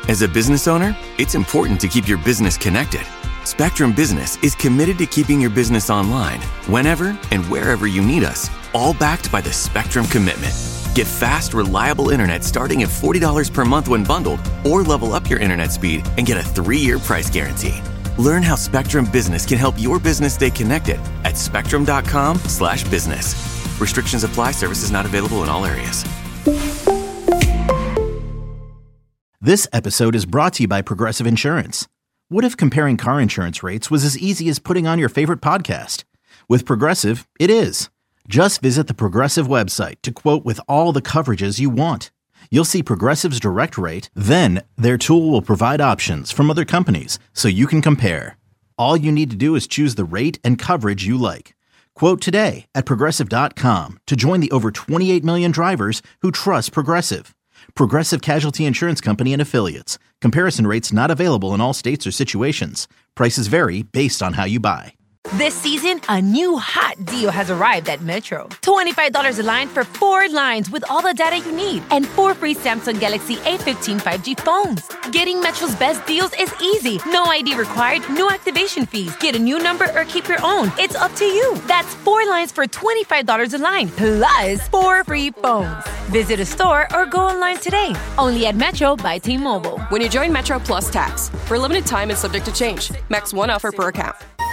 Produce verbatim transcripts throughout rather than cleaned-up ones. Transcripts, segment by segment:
As a business owner, it's important to keep your business connected. Spectrum Business is committed to keeping your business online whenever and wherever you need us, all backed by the Spectrum Commitment. Get fast, reliable internet starting at forty dollars per month when bundled, or level up your internet speed and get a three-year price guarantee. Learn how Spectrum Business can help your business stay connected at spectrum.com slash business. Restrictions apply. Services not available in all areas. This episode is brought to you by Progressive Insurance. What if comparing car insurance rates was as easy as putting on your favorite podcast? With Progressive, it is. Just visit the Progressive website to quote with all the coverages you want. You'll see Progressive's direct rate, then their tool will provide options from other companies so you can compare. All you need to do is choose the rate and coverage you like. Quote today at Progressive dot com to join the over twenty-eight million drivers who trust Progressive. Progressive Casualty Insurance Company and Affiliates. Comparison rates not available in all states or situations. Prices vary based on how you buy. This season, a new hot deal has arrived at Metro. twenty-five dollars a line for four lines with all the data you need and four free Samsung Galaxy A fifteen five G phones. Getting Metro's best deals is easy. No I D required, no activation fees. Get a new number or keep your own. It's up to you. That's four lines for twenty-five dollars a line, plus four free phones. Visit a store or go online today. Only at Metro by T-Mobile. When you join Metro Plus Tax, for a limited time and subject to change. Max one offer per account.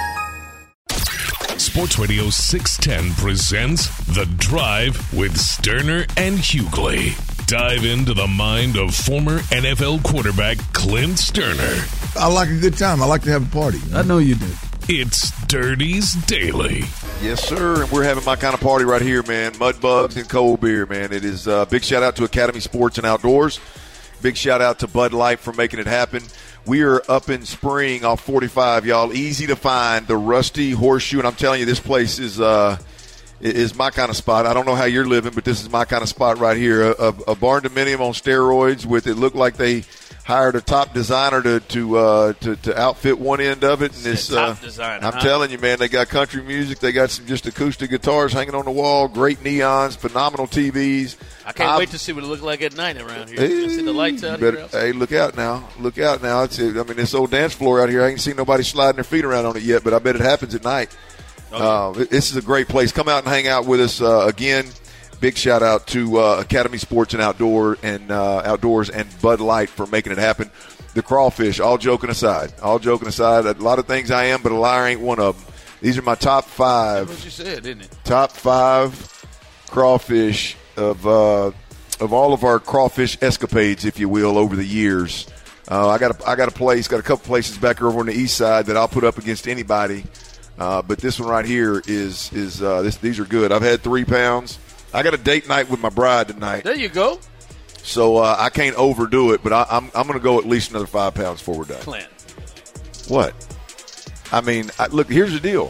Sports Radio six ten presents The Drive with Sterner and Hughley. Dive into the mind of former N F L quarterback Clint Sterner. I like a good time. I like to have a party. I know you do. It's Dirty's Daily. Yes, sir. And we're having my kind of party right here, man. Mud bugs and cold beer, man. It is a uh, big shout out to Academy Sports and Outdoors. Big shout out to Bud Light for making it happen. We are up in Spring off forty-five, y'all. Easy to find, the Rusty Horseshoe. And I'm telling you, this place is uh, is my kind of spot. I don't know how you're living, but this is my kind of spot right here. A, a, a barn dominium on steroids with it looked like they hired a top designer to to uh, to, to outfit one end of it. And this, top uh, designer, I'm huh? telling you, man, they got country music. They got some just acoustic guitars hanging on the wall, great neons, phenomenal T Vs. I can't I'm, wait to see what it look like at night around here. You see the lights out better, here? Hey, look out now. Look out now. It's, I mean, this old dance floor out here, I ain't seen nobody sliding their feet around on it yet, but I bet it happens at night. Oh, yeah. uh, this is a great place. Come out and hang out with us uh, again. Big shout out to uh, Academy Sports and Outdoor and uh, Outdoors and Bud Light for making it happen. The crawfish, all joking aside, all joking aside, a lot of things I am, but a liar ain't one of them. These are my top five. That's what you said, didn't it? Top five crawfish of uh, of all of our crawfish escapades, if you will, over the years. Uh, I got a, I got a place, got a couple places back over on the east side that I'll put up against anybody. Uh, but this one right here is is uh, this. These are good. I've had three pounds. I got a date night with my bride tonight. There you go. So uh, I can't overdo it, but I, I'm I'm going to go at least another five pounds before we're done. Clint. What? I mean, I, look. Here's the deal.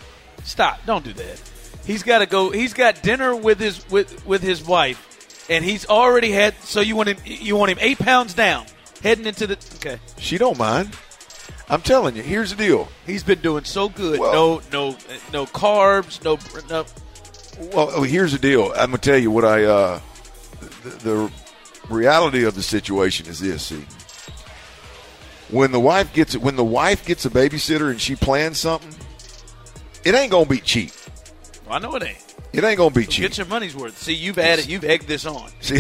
Stop! Don't do that. He's got to go. He's got dinner with his with, with his wife, and he's already had. So you want him? You want him eight pounds down, heading into the. Okay. She don't mind. I'm telling you. Here's the deal. He's been doing so good. Well, no, no, no carbs. No, no. Well, here's the deal. I'm gonna tell you what I. Uh, the, the reality of the situation is this. See, when the wife gets when the wife gets a babysitter and she plans something, it ain't gonna be cheap. Well, I know it ain't. It ain't gonna be so cheap. Get your money's worth. See, you've added, you've egged this on. See,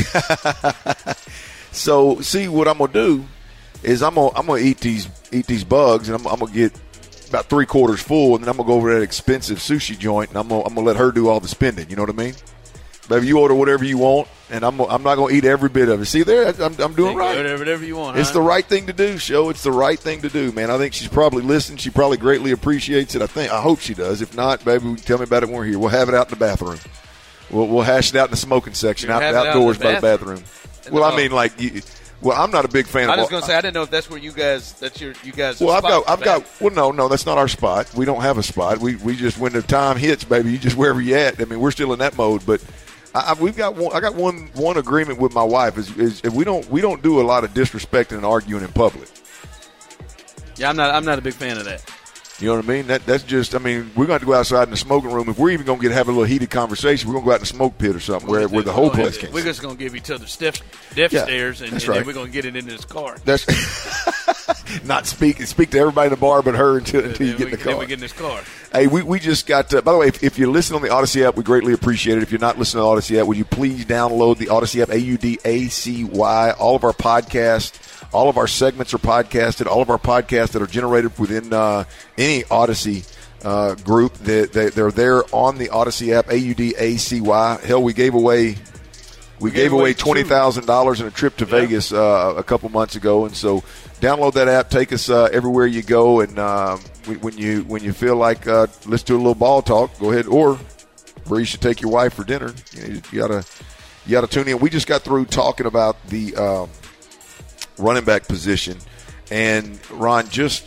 so see what I'm gonna do is I'm gonna I'm gonna eat these eat these bugs and I'm, I'm gonna get about three quarters full and then I'm gonna go over to that expensive sushi joint and I'm gonna I'm gonna let her do all the spending. You know what I mean? Baby, you order whatever you want, and I'm I'm not going to eat every bit of it. See there, I'm I'm doing right. Whatever, whatever you want. It's huh? the right thing to do, Show. It's the right thing to do, man. I think she's probably listened. She probably greatly appreciates it. I think. I hope she does. If not, baby, tell me about it when we're here. We'll have it out in the bathroom. We'll we'll hash it out in the smoking section, out, outdoors out by the bathroom. Well, I mean, like, you, well, I'm not a big fan. I of was going to say I didn't know if that's where you guys. That's your you guys. Well, I've got I've back. got. Well, no, no, that's not our spot. We don't have a spot. We we just when the time hits, baby, you just wherever you at. I mean, we're still in that mode, but. I, we've got one, I got one one agreement with my wife is, is if we don't we don't do a lot of disrespecting and arguing in public. Yeah, I'm not I'm not a big fan of that. You know what I mean? That that's just. I mean, we're going to go outside in the smoking room. If we're even going to get have a little heated conversation, we're going to go out in the smoke pit or something where, where the whole place can. We're just going to give each other stiff, death Yeah, stares, and, and right. then we're going to get it into this car. That's not speak speak to everybody in the bar but her until, until you Then get in we, the car. Then we get in this car. Hey, we, we just got, uh, by the way, if, if you listen on the Odyssey app, we greatly appreciate it. If you're not listening to the Odyssey app, would you please download the Odyssey app, A U D A C Y. All of our podcasts, all of our segments are podcasted. All of our podcasts that are generated within uh, any Odyssey uh, group, they, they, they're there on the Odyssey app, A U D A C Y. Hell, we gave away we, we gave, gave away twenty thousand dollars in a trip to yeah. Vegas uh, a couple months ago, and so download that app. Take us uh, everywhere you go, and um, when you when you feel like uh, let's do a little ball talk, go ahead. Or where you should take your wife for dinner. You, know, you gotta you gotta tune in. We just got through talking about the um, running back position, and Ron, just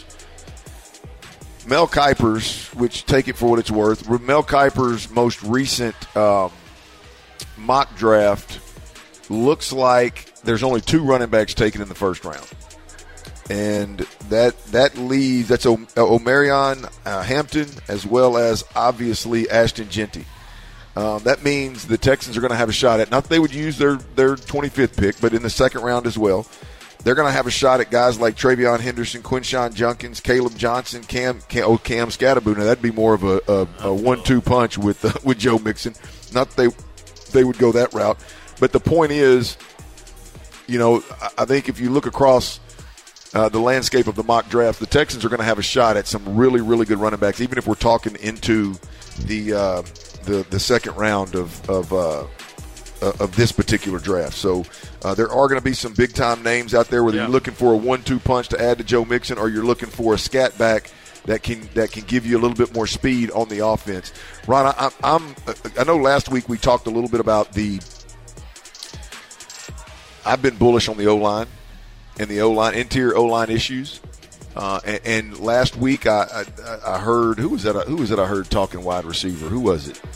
Mel Kiper's, which take it for what it's worth. Mel Kiper's most recent um, mock draft looks like there's only two running backs taken in the first round. And that that leaves, that's o- Omarion uh, Hampton as well as, obviously, Ashton Genty. Um, that means the Texans are going to have a shot at, not that they would use their, their twenty-fifth pick, but in the second round as well. They're going to have a shot at guys like Travion Henderson, Quinshawn Junkins, Caleb Johnson, Cam Cam, oh, Cam Scatterboo. Now, that'd be more of a, a, a one two punch with uh, with Joe Mixon. Not that they, they would go that route. But the point is, you know, I think if you look across uh, the landscape of the mock draft, the Texans are going to have a shot at some really, really good running backs, even if we're talking into the uh, the, the second round of of, uh, of this particular draft. So uh, there are going to be some big-time names out there, whether yeah. you're looking for a one two punch to add to Joe Mixon or you're looking for a scat back that can that can give you a little bit more speed on the offense. Ron, I, I'm I know last week we talked a little bit about the I've been bullish on the O-line and the O-line, interior O-line issues. Uh, and, and last week I, I, I heard, who was that? Who was that I heard talking wide receiver? Who was it?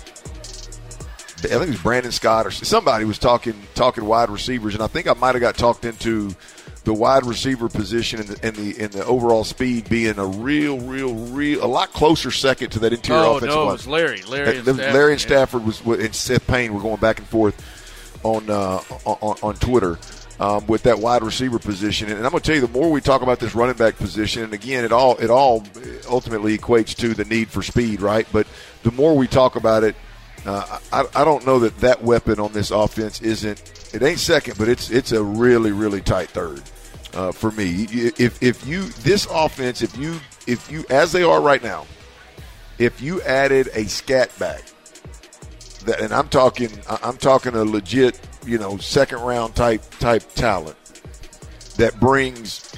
I think it was Brandon Scott or somebody was talking talking wide receivers, and I think I might have got talked into the wide receiver position and the, and the and the overall speed being a real, real, real, a lot closer second to that interior oh, offensive no, line. it was Larry. Larry and Larry Stafford, and Stafford was, and Seth Payne were going back and forth on uh, on, on Twitter um, with that wide receiver position. And I'm going to tell you, the more we talk about this running back position, and again, it all it all ultimately equates to the need for speed, right? But the more we talk about it, uh, I, I don't know that that weapon on this offense isn't. It ain't second, but it's it's a really really tight third uh, for me. If if you this offense, if you if you as they are right now, if you added a scat back. That, and I'm talking, I'm talking a legit, you know, second round type type talent that brings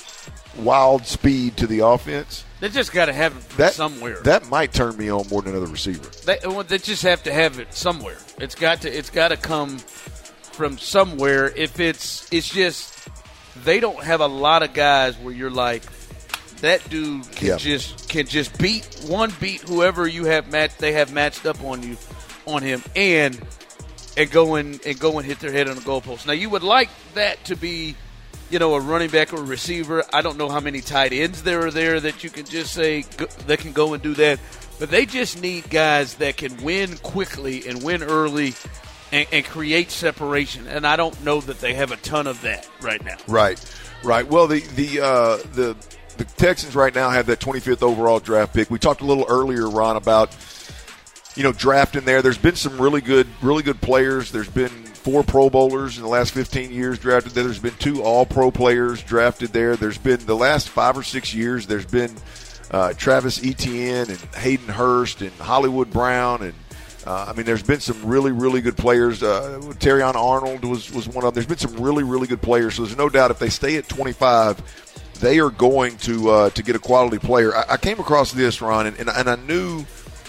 wild speed to the offense. They just got to have it that, somewhere. That might turn me on more than another receiver. They, well, they just have to have it somewhere. It's got to, it's got to come from somewhere. If it's, it's just they don't have a lot of guys where you're like, that dude can yeah. just can just beat one beat whoever you have matched. They have matched up on you. on him and and go and, and go and hit their head on the goalpost. Now, you would like that to be, you know, a running back or a receiver. I don't know how many tight ends there are there that you can just say that can go and do that. But they just need guys that can win quickly and win early and, and create separation. And I don't know that they have a ton of that right now. Right, right. Well, the the uh, the the Texans right now have that twenty-fifth overall draft pick. We talked a little earlier, Ron, about you know, drafting there. There's been some really good, really good players. There's been four Pro Bowlers in the last fifteen years drafted there. There's been two All-Pro players drafted there. There's been the last five or six years. There's been uh, Travis Etienne and Hayden Hurst and Hollywood Brown, and uh, I mean, there's been some really, really good players. Uh, Terrion Arnold was was one of them. There's been some really, really good players. So there's no doubt if they stay at twenty-five, they are going to uh, to get a quality player. I, I came across this, Ron, and, and, and I knew.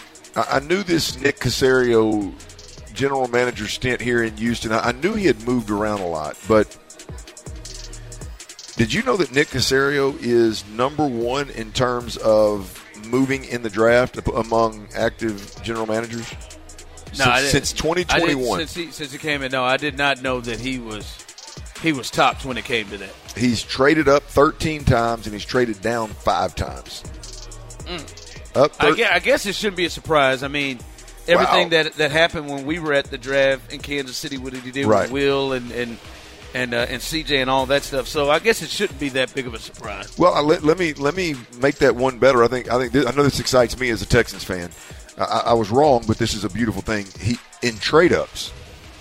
I knew this Nick Caserio general manager stint here in Houston. I knew he had moved around a lot, but did you know that Nick Caserio is number one in terms of moving in the draft among active general managers? No, since, since twenty twenty-one. Since he, since he came in, no, I did not know that he was he was tops when it came to that. He's traded up thirteen times and he's traded down five times. Mm. Up I, thir- guess, I guess it shouldn't be a surprise. I mean, everything Wow. that that happened when we were at the draft in Kansas City, what did he do Right. with Will and and and, uh, and C J and all that stuff. So I guess it shouldn't be that big of a surprise. Well, I, let, let me let me make that one better. I think I think this, I know this excites me as a Texans fan. I, I was wrong, but this is a beautiful thing. He in trade ups,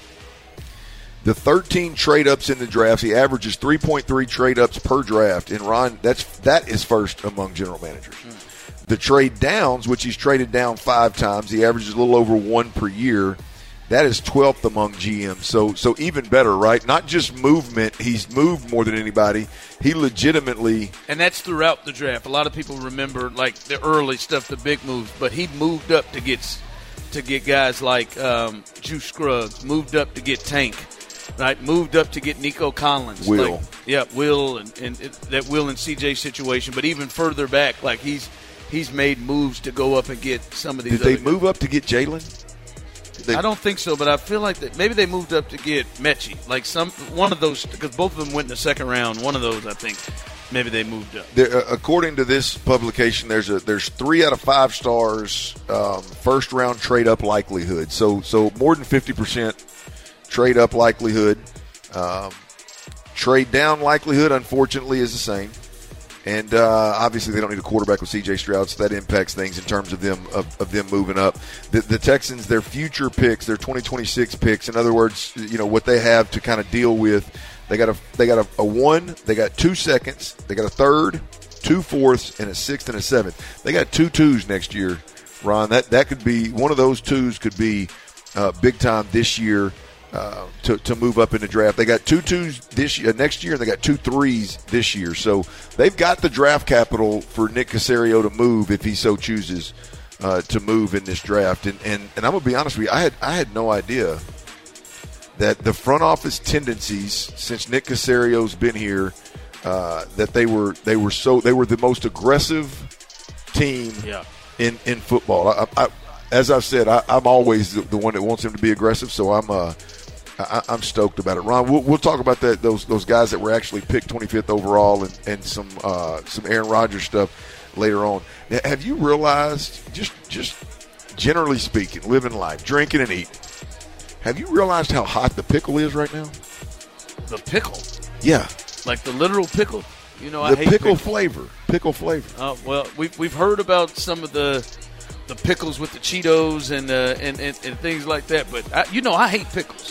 the thirteen trade ups in the drafts, he averages three point three trade ups per draft. And Ron, that's that is first among general managers. Mm. The trade downs, which he's traded down five times, he averages a little over one per year. That is twelfth among G Ms. So so even better, right? Not just movement. He's moved more than anybody. He legitimately – And that's throughout the draft. A lot of people remember, like, the early stuff, the big moves. But he moved up to get to get guys like um, Juice Scruggs, moved up to get Tank, right? Moved up to get Nico Collins. Will. Like, yeah, Will and, and it, that Will and C J situation. But even further back, like, he's he's made moves to go up and get some of these – Did they other move up to get Jalen? They, I don't think so, but I feel like that maybe they moved up to get Mechie. Like some one of those, because both of them went in the second round. One of those, I think, maybe they moved up. there, uh, according to this publication, there's a there's three out of five stars um, first round trade up likelihood. So so more than fifty percent trade up likelihood. Um, trade down likelihood, unfortunately, is the same. And uh, obviously, they don't need a quarterback with C J Stroud, so that impacts things in terms of them of, of them moving up. The, the Texans, their future picks, their twenty twenty-six picks. In other words, you know what they have to kind of deal with. They got a they got a, a one, they got two seconds, they got a third, two fourths, and a sixth and a seventh. They got two twos next year, Ron. That that could be one of those twos could be uh, big time this year. Uh, to, to move up in the draft. They got two twos this year, next year, and they got two threes this year. So they've got the draft capital for Nick Caserio to move if he so chooses uh, to move in this draft. And, and and I'm gonna be honest with you, I had I had no idea that the front office tendencies since Nick Caserio's been here, uh, that they were they were so they were the most aggressive team yeah. in in football. I, I, as I've said, I, I'm always the, the one that wants him to be aggressive. So I'm uh, I, I'm stoked about it. Ron, we'll, we'll talk about that. Those those guys that were actually picked twenty-fifth overall and, and some uh, some Aaron Rodgers stuff later on. Now, have you realized, just just generally speaking, living life, drinking and eating, have you realized how hot the pickle is right now? The pickle, yeah, like the literal pickle. You know, the I hate pickle pickles. flavor, pickle flavor. Oh uh, well, we've we've heard about some of the the pickles with the Cheetos and uh, and, and and things like that, but I, you know, I hate pickles.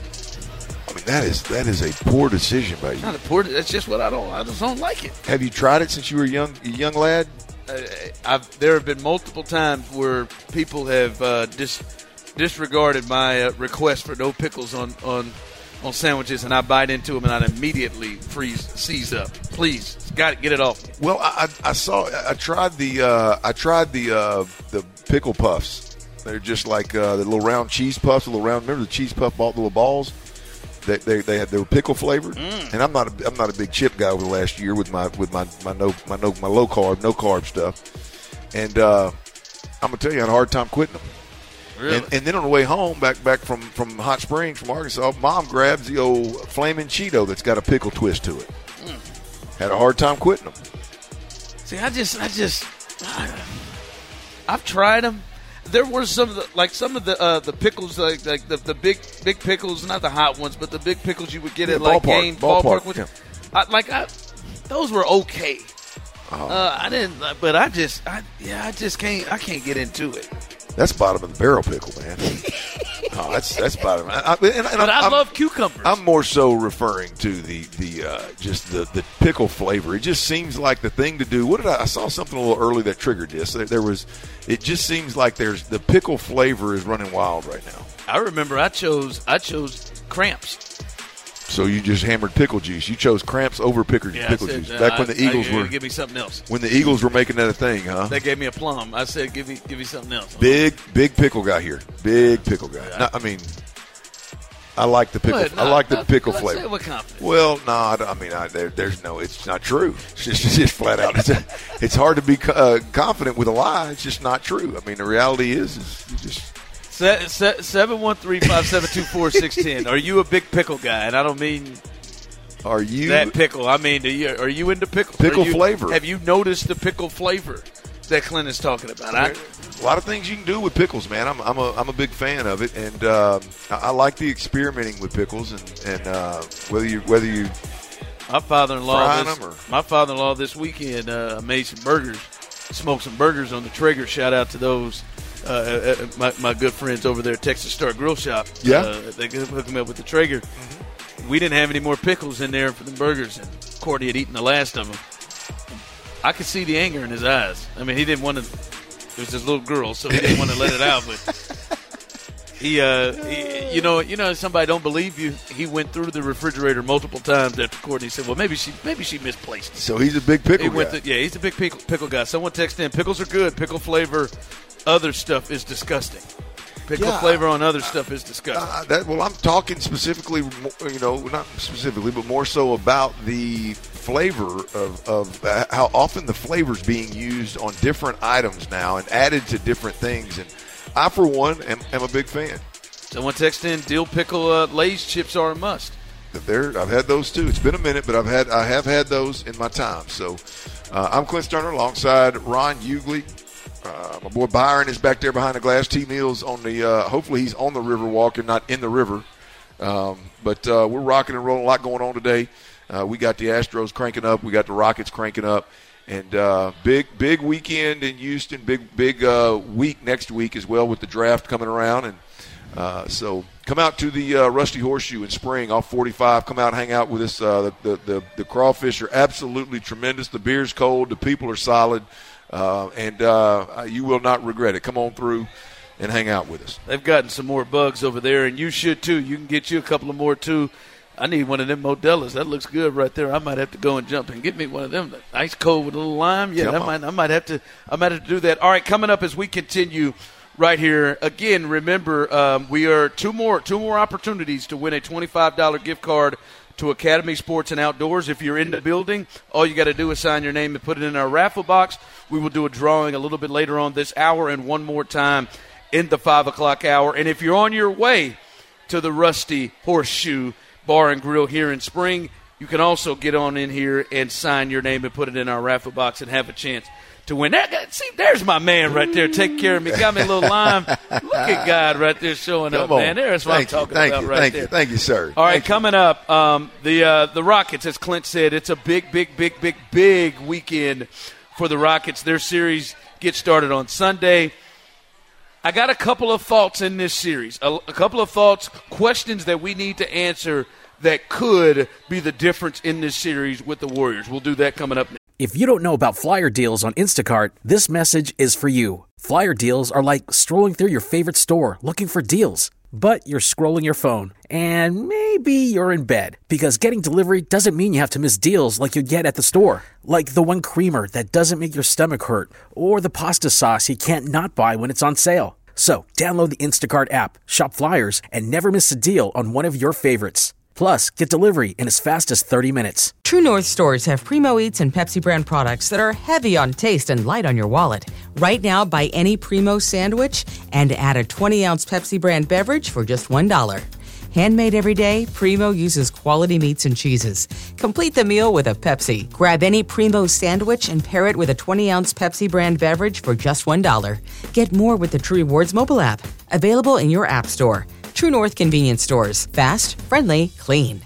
I mean, that is that is a poor decision by you. Not a poor. That's just what I don't. I just don't like it. Have you tried it since you were a young a young lad? Uh, I've, there have been multiple times where people have uh, dis, disregarded my uh, request for no pickles on, on on sandwiches, and I bite into them and I immediately freeze, seize up. Please, got to get it off me. Well, I, I saw. I tried the. Uh, I tried the uh, the pickle puffs. They're just like uh, the little round cheese puffs. The little round. Remember the cheese puff ball, the little balls. They they they had they were pickle flavored. Mm. And I'm not a, I'm not a big chip guy over the last year with my with my my no my no my low carb no carb stuff. And uh, I'm gonna tell you, I had a hard time quitting them. Really? And, and then on the way home, back back from, from Hot Springs, from Arkansas, Mom grabs the old Flamin' Cheeto that's got a pickle twist to it. Mm. Had a hard time quitting them. See, I just, I just, I, I've tried them. There were some of the, like some of the uh, the pickles, like, like the, the big big pickles, not the hot ones, but the big pickles you would get yeah, at like ballpark, game ballpark. ballpark. ones. Yeah. I, like I, those were okay. Oh. Uh, I didn't, but I just, I yeah, I just can't, I can't get into it. That's bottom of the barrel pickle, man. oh, that's that's bottom. I, I, and, and but I'm, I I'm, love cucumbers. I'm more so referring to the the uh, just the, the pickle flavor. It just seems like the thing to do. What did I, I saw something a little early that triggered this. There, there was. It just seems like there's the pickle flavor is running wild right now. I remember I chose I chose Cramps. So you just hammered pickle juice. You chose Cramps over pickle, yeah, pickle said, juice. Uh, Back when the I, Eagles I, were give me something else. When the Eagles were making that a thing, huh? They gave me a plum. I said, give me give me something else. Big big pickle guy here. Big pickle guy. Yeah. No, I mean, I like the pickle. No, I like the no, pickle let's flavor. say with confidence. Well, no, I, I mean, I, there, there's no. It's not true. It's just, it's just flat out. It's, a, it's hard to be uh, confident with a lie. It's just not true. I mean, the reality is, is you just. seven one three, five seven two, four six one zero. Are you a big pickle guy? And I don't mean are you that pickle. I mean, do you, are you into pickle? Pickle you, flavor. Have you noticed the pickle flavor? that Clint is talking about. I, a lot of things you can do with pickles, man. I'm, I'm a I'm a big fan of it, and uh, I, I like the experimenting with pickles, and, and uh, whether you whether you my father-in-law frying this, them or my father-in-law this weekend uh, made some burgers, smoked some burgers on the Traeger. Shout out to those uh, uh, my my good friends over there at Texas Star Grill Shop. Yeah, uh, they hooked me up with the Traeger. Mm-hmm. We didn't have any more pickles in there for the burgers, and Courtney had eaten the last of them. I could see the anger in his eyes. I mean, he didn't want to. It was his little girl, so he didn't want to let it out. But he, uh, he, you know, you know, somebody don't believe you. He went through the refrigerator multiple times after Courtney said, "Well, maybe she, maybe she misplaced it." So he's a big pickle he went guy. To, yeah, he's a big pickle, pickle guy. Someone texted in, "Pickles are good. Pickle flavor, other stuff is disgusting." Pickle yeah, flavor on other stuff is disgusting. Uh, that, well, I'm talking specifically, you know, not specifically, but more so about the flavor of, of how often the flavor's being used on different items now and added to different things. And I, for one, am, am a big fan. Someone texted in, dill pickle uh, Lay's chips are a must. There, I've had those too. It's been a minute, but I've had I have had those in my time. So uh, I'm Clint Sterner alongside Ron Hughley. Uh, my boy Byron is back there behind the glass. T Mills on the. Uh, hopefully he's on the river walking, not in the river. Um, but uh, we're rocking and rolling. A lot going on today. Uh, we got the Astros cranking up. We got the Rockets cranking up, and uh, big big weekend in Houston. Big big uh, week next week as well with the draft coming around. And uh, so come out to the uh, Rusty Horseshoe in spring off forty-five. Come out, hang out with us. Uh, the, the the the crawfish are absolutely tremendous. The beer's cold. The people are solid. Uh, and uh, you will not regret it. Come on through and hang out with us. They've gotten some more bugs over there, and you should too. You can get you a couple of more too. I need one of them Modelo's. That looks good right there. I might have to go and jump and get me one of them. Ice cold with a little lime. Yeah, I might, I might have to. I might have to do that. All right, coming up as we continue right here again. Remember, um, we are two more two more opportunities to win a twenty-five dollars gift card to Academy Sports and Outdoors. If you're in the building, all you got to do is sign your name and put it in our raffle box. We will do a drawing a little bit later on this hour and one more time in the five o'clock hour. And if you're on your way to the Rusty Horseshoe Bar and Grill here in Spring, you can also get on in here and sign your name and put it in our raffle box and have a chance to win. That, see, there's my man right there. Take care of me. Got me a little lime. Look at God right there showing Come up, on. man. There's what Thank I'm you. talking Thank about you. right Thank there. you. Thank you, sir. All right, Thank coming you. up, um, the uh, the Rockets, as Clint said, it's a big, big, big, big, big weekend for the Rockets. Their series gets started on Sunday. I got a couple of thoughts in this series, a, a couple of thoughts, questions that we need to answer that could be the difference in this series with the Warriors. We'll do that coming up next. If you don't know about Flyer Deals on Instacart, this message is for you. Flyer Deals are like strolling through your favorite store looking for deals. But you're scrolling your phone, and maybe you're in bed, because getting delivery doesn't mean you have to miss deals like you get at the store. Like the one creamer that doesn't make your stomach hurt, or the pasta sauce you can't not buy when it's on sale. So download the Instacart app, shop Flyers, and never miss a deal on one of your favorites. Plus, get delivery in as fast as thirty minutes. True North stores have Primo Eats and Pepsi brand products that are heavy on taste and light on your wallet. Right now, buy any Primo sandwich and add a twenty-ounce Pepsi brand beverage for just one dollar. Handmade every day, Primo uses quality meats and cheeses. Complete the meal with a Pepsi. Grab any Primo sandwich and pair it with a twenty-ounce Pepsi brand beverage for just one dollar. Get more with the True Rewards mobile app. Available in your app store. True North convenience stores. Fast, friendly, clean.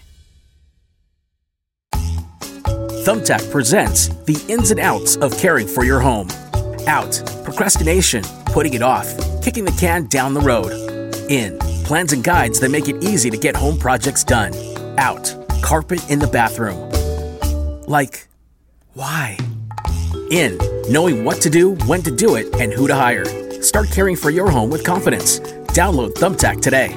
Thumbtack presents the ins and outs of caring for your home. Out, procrastination, putting it off, kicking the can down the road. In, plans and guides that make it easy to get home projects done. Out, carpet in the bathroom. Like, why? In, knowing what to do, when to do it, and who to hire. Start caring for your home with confidence. Download Thumbtack today.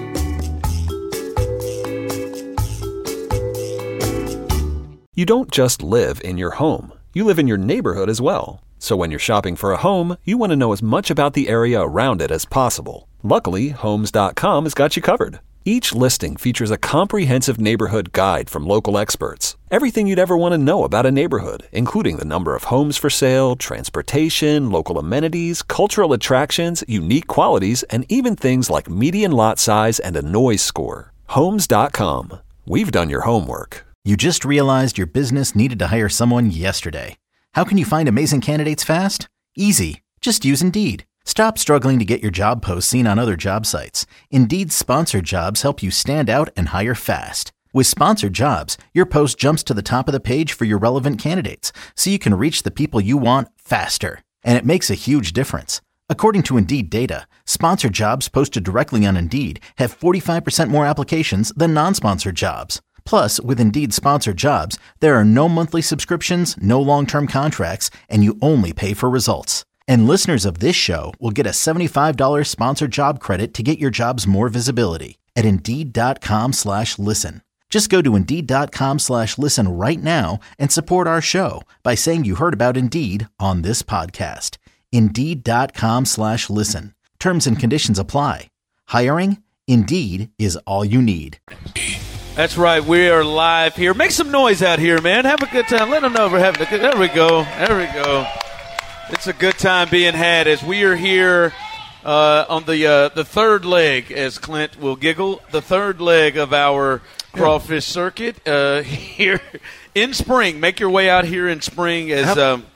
You don't just live in your home. You live in your neighborhood as well. So when you're shopping for a home, you want to know as much about the area around it as possible. Luckily, Homes dot com has got you covered. Each listing features a comprehensive neighborhood guide from local experts. Everything you'd ever want to know about a neighborhood, including the number of homes for sale, transportation, local amenities, cultural attractions, unique qualities, and even things like median lot size and a noise score. Homes dot com. We've done your homework. You just realized your business needed to hire someone yesterday. How can you find amazing candidates fast? Easy. Just use Indeed. Stop struggling to get your job posts seen on other job sites. Indeed's sponsored jobs help you stand out and hire fast. With sponsored jobs, your post jumps to the top of the page for your relevant candidates, so you can reach the people you want faster. And it makes a huge difference. According to Indeed data, sponsored jobs posted directly on Indeed have forty-five percent more applications than non-sponsored jobs. Plus, with Indeed sponsored jobs, there are no monthly subscriptions, no long-term contracts, and you only pay for results. And listeners of this show will get a seventy-five dollars sponsored job credit to get your jobs more visibility at Indeed.com slash listen. Just go to Indeed.com slash listen right now and support our show by saying you heard about Indeed on this podcast. Indeed.com slash listen. Terms and conditions apply. Hiring? Indeed is all you need. That's right. We are live here. Make some noise out here, man. Have a good time. Let them know we're having a good. There we go. There we go. It's a good time being had as we are here uh, on the uh, the third leg, as Clint will giggle, the third leg of our crawfish circuit uh, here in spring. Make your way out here in spring as um,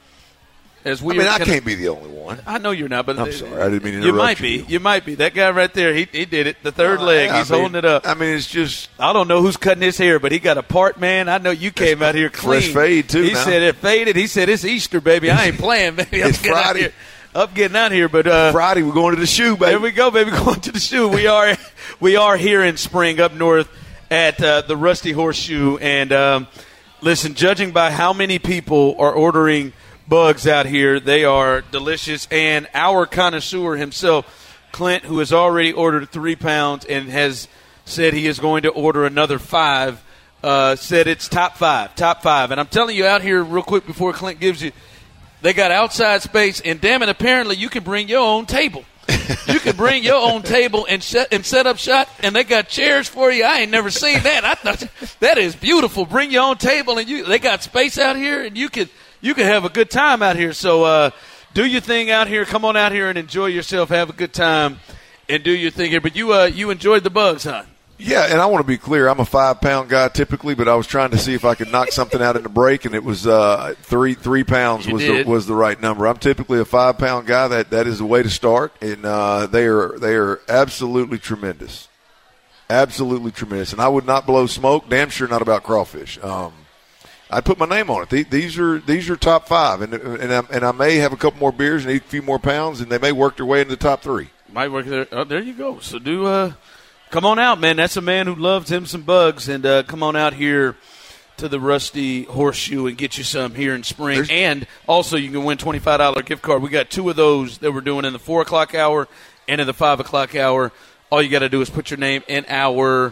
as we. I mean, are I kinda, can't be the only one. I know you're not, but I'm sorry, I didn't mean to you interrupt might be. you. You might be. That guy right there, he he did it. The third Uh, leg, I he's mean, holding it up. I mean, it's just. I don't know who's cutting his hair, but he got a part, man. I know you came out here clean. Fresh fade, too, He now. said it faded. He said, it's Easter, baby. I ain't playing, baby. I'm It's getting out Friday. here. Up getting out here, but uh, Friday we're going to the shoe, baby. there we go, baby. Going to the shoe. We are we are here in spring up north at uh, the Rusty Horseshoe. And um, listen, judging by how many people are ordering bugs out here, they are delicious. And our connoisseur himself, Clint, who has already ordered three pounds and has said he is going to order another five, uh, said it's top five, top five. And I'm telling you out here real quick before Clint gives you, they got outside space, and damn it, apparently you can bring your own table. You can bring your own table and set and set up shop, and they got chairs for you. I ain't never seen that. I thought that is beautiful. Bring your own table, and you they got space out here, and you could you could have a good time out here. So uh, do your thing out here. Come on out here and enjoy yourself. Have a good time and do your thing here. But you uh, you enjoyed the bugs, huh? Yeah, and I want to be clear. I'm a five-pound guy typically, but I was trying to see if I could knock something out in the break, and it was uh, three three pounds You was did. the, was the right number. I'm typically a five-pound guy. That that is the way to start, and uh, they are they are absolutely tremendous, absolutely tremendous. And I would not blow smoke. Damn sure not about crawfish. Um, I'd put my name on it. These, these are these are top five, and and I, and I may have a couple more beers and eat a few more pounds, and they may work their way into the top three. Might work there. Oh, there you go. So do uh, come on out, man. That's a man who loves him some bugs, and uh, come on out here to the Rusty Horseshoe and get you some here in spring. There's- and also, you can win twenty-five dollars gift card. We got two of those that we're doing in the four o'clock hour and in the five o'clock hour. All you got to do is put your name in our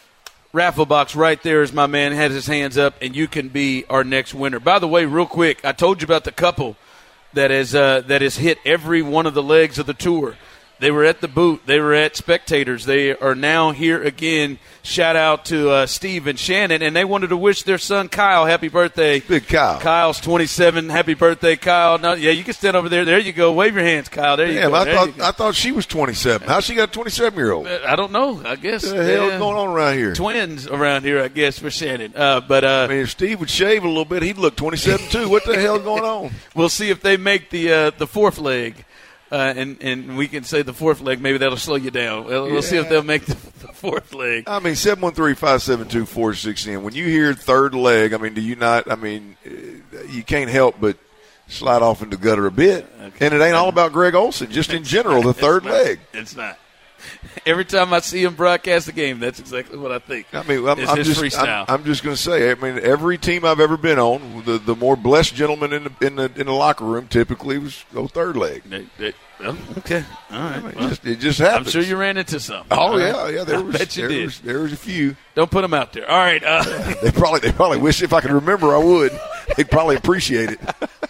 raffle box right there as my man has his hands up, and you can be our next winner. By the way, real quick, I told you about the couple that has uh, that has hit every one of the legs of the tour. They were at the boot. They were at Spectators. They are now here again. Shout out to uh, Steve and Shannon, and they wanted to wish their son Kyle happy birthday. Big Kyle. Kyle's twenty-seven. Happy birthday, Kyle. No, yeah, you can stand over there. There you go. Wave your hands, Kyle. There you Damn, go. I There thought you go. I thought she was twenty-seven. How she got a twenty-seven-year-old? Uh, I don't know. I guess. What the hell yeah. is going on around here? Twins around here, I guess, for Shannon. Uh, but uh, I mean, if Steve would shave a little bit, he'd look twenty-seven too. What the hell is going on? we'll see if they make the uh, the fourth leg, uh, and and we can say the fourth leg. Maybe that'll slow you down. We'll, we'll see if they'll make the, the fourth leg. I mean, seven one three, five seven two, four six zero. When you hear third leg, I mean, do you not? I mean, uh, you can't help but slide off in the gutter a bit. Okay. And it ain't all about Greg Olson. Just in general, the third It's not. leg. It's not. Every time I see him broadcast the game, that's exactly what I think. I mean, I'm, It's I'm his just, freestyle. I'm, I'm just going to say. I mean, every team I've ever been on, the the more blessed gentleman in the in the in the locker room typically was go third leg. They- they- well, okay, all right. I mean, Well, just, it just I'm happens. sure you ran into some. Oh All right. yeah, yeah. There I was, bet you there did. was there was a few. Don't put them out there. All right. Uh, They probably they probably wish if I could remember I would. They'd probably appreciate it.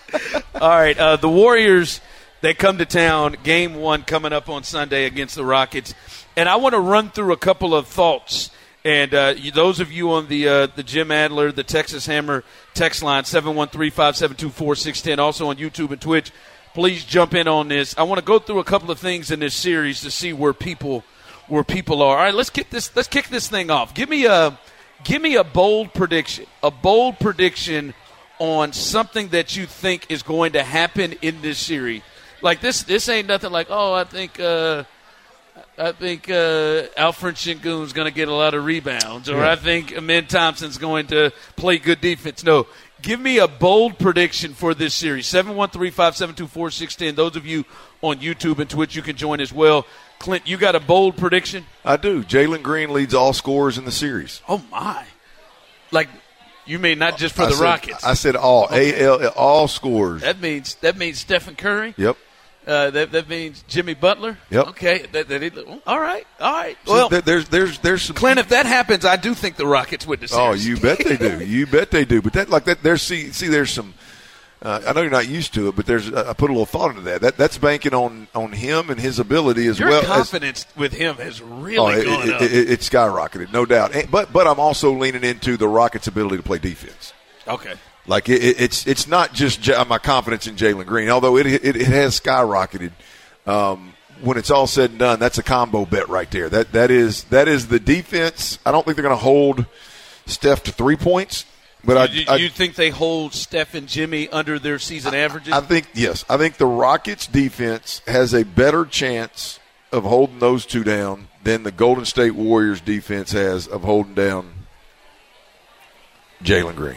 all right. Uh, the Warriors, they come to town. Game one coming up on Sunday against the Rockets, and I want to run through a couple of thoughts. And uh, you, those of you on the uh, the Jim Adler, the Texas Hammer text line seven one three, five seven two, four six one zero, also on YouTube and Twitch. Please jump in on this. I want to go through a couple of things in this series to see where people where people are. All right, let's kick this. Let's kick this thing off. Give me a give me a bold prediction. A bold prediction on something that you think is going to happen in this series. Like this, this ain't nothing like, oh, I think, uh, I think uh, Alfred Sengun's going to get a lot of rebounds, or Yeah. I think Amin Thompson's going to play good defense. No, give me a bold prediction for this series. seven one three, five seven two, four six one zero. Those of you on YouTube and Twitch, you can join as well. Clint, you got a bold prediction? I do. Jalen Green leads all scorers in the series. Oh, my. Like, you mean not just for I the said, Rockets? I said all. Okay. A L, all scores. That means that means Stephen Curry? Yep. Uh, that that means Jimmy Butler. Yep. Okay. That, that, all right. All right. So Well, th- there's there's there's some. Clint, if that happens, I do think the Rockets win the series. Oh, you bet they do. You bet they do. But that like that. There's see see there's some. Uh, I know you're not used to it, but there's I put a little thought into that. That that's banking on on him and his ability as Your well. confidence as, with him has really oh, it, gone it, up. It, it, it's skyrocketed, no doubt. And, but but I'm also leaning into the Rockets' ability to play defense. Okay. Like it, it, it's it's not just J- my confidence in Jalen Green, although it it, it has skyrocketed. Um, when it's all said and done, that's a combo bet right there. That that is that is the defense. I don't think they're going to hold Steph to three points, but you, I, you I think they hold Steph and Jimmy under their season averages? I think yes. I think the Rockets' defense has a better chance of holding those two down than the Golden State Warriors' defense has of holding down Jalen Green.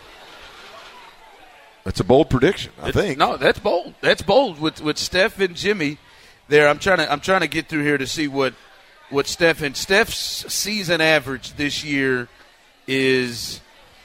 That's a bold prediction, I It- think. No, that's bold. That's bold with with Steph and Jimmy there. I'm trying to I'm trying to get through here to see what what Steph and Steph's season average this year is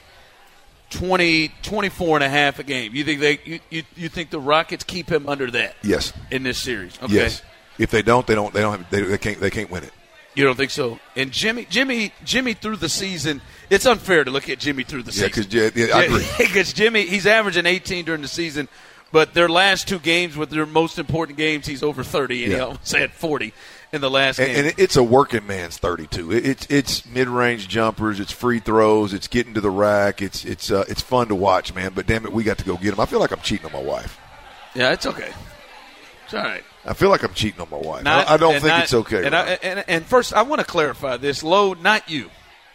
twenty, twenty-four and a half a game. You think they you, you, you think the Rockets keep him under that? Yes. In this series. Okay. Yes. If they don't, they don't. They don't. Have, they, they can't. They can't win it. You don't think so? And Jimmy, Jimmy, Jimmy through the season. It's unfair to look at Jimmy through the Yeah, season. because yeah, yeah, I agree. Because Jimmy, he's averaging eighteen during the season, but their last two games, with their most important games, he's over thirty, and Yeah. he almost had forty in the last And, game. and it- it's a working man's thirty-two. It, it's it's mid-range jumpers. It's free throws. It's getting to the rack. It's it's uh, it's fun to watch, man. But damn it, we got to go get him. I feel like I'm cheating on my wife. Yeah, it's okay. It's all right. I feel like I'm cheating on my wife. Not- I, I don't and think not- it's okay. And, I, Ryan. and, and first, I want to clarify this. Low, not you.